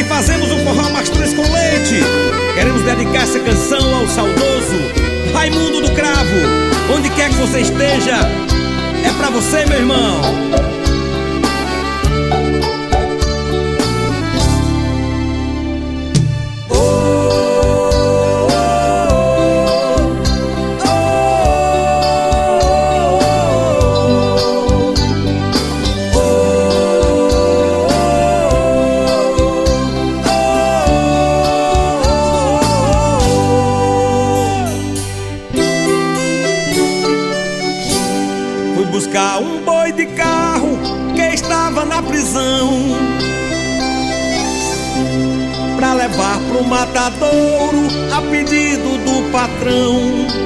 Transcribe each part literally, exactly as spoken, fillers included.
fazemos um forró mais três com leite. Queremos dedicar essa canção ao saudoso Raimundo do Cravo. Onde quer que você esteja, é pra você, meu irmão. Buscar um boi de carro que estava na prisão, pra levar pro matadouro a pedido do patrão.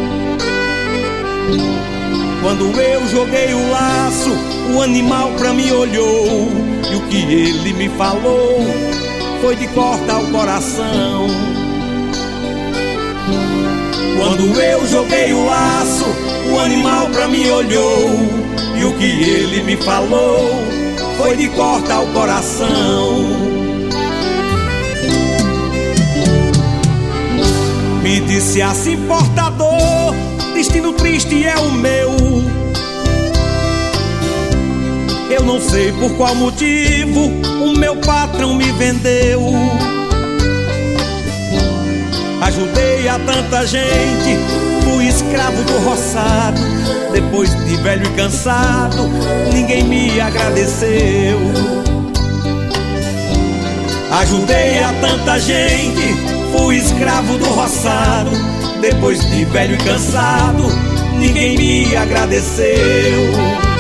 Quando eu joguei o laço, o animal pra mim olhou, e o que ele me falou foi de cortar o coração. Quando eu joguei o laço, o animal pra mim olhou, e o que ele me falou foi de cortar o coração. Me disse assim, portador, destino triste é o meu. Eu não sei por qual motivo o meu patrão me vendeu. Ajudei a tanta gente, fui escravo do roçado. Depois de velho e cansado, ninguém me agradeceu. Ajudei a tanta gente, fui escravo do roçado. Depois de velho e cansado, ninguém me agradeceu.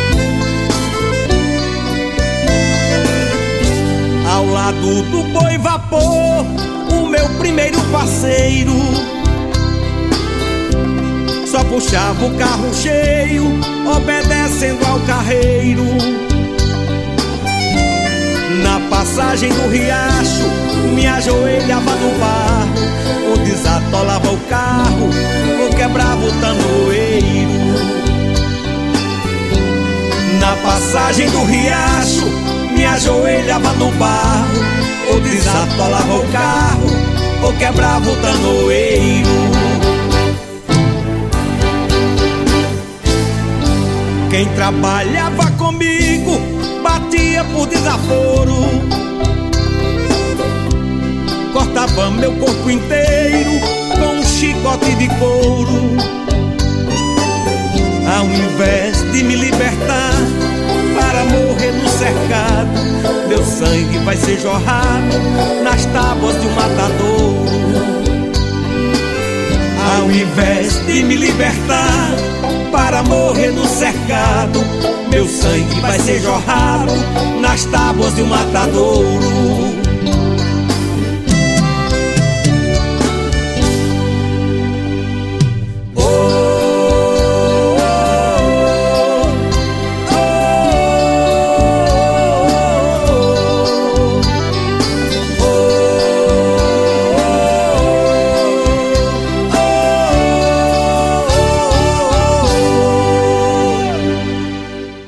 Ao lado do boi vapor, o meu primeiro parceiro só puxava o carro cheio, obedecendo ao carreiro. Na passagem do riacho, me ajoelhava no barro, ou desatolava o carro, ou quebrava o tanoeiro. Na passagem do riacho, me ajoelhava no barro, ou desatolava o carro, ou quebrava o tanoeiro. Quem trabalhava comigo batia por desaforo, cortava meu corpo inteiro com um chicote de couro. Ao invés de me libertar para morrer no cercado, meu sangue vai ser jorrado nas tábuas de um matadouro. Ao invés de me libertar para morrer no cercado, meu sangue vai ser jorrado nas tábuas de um matadouro.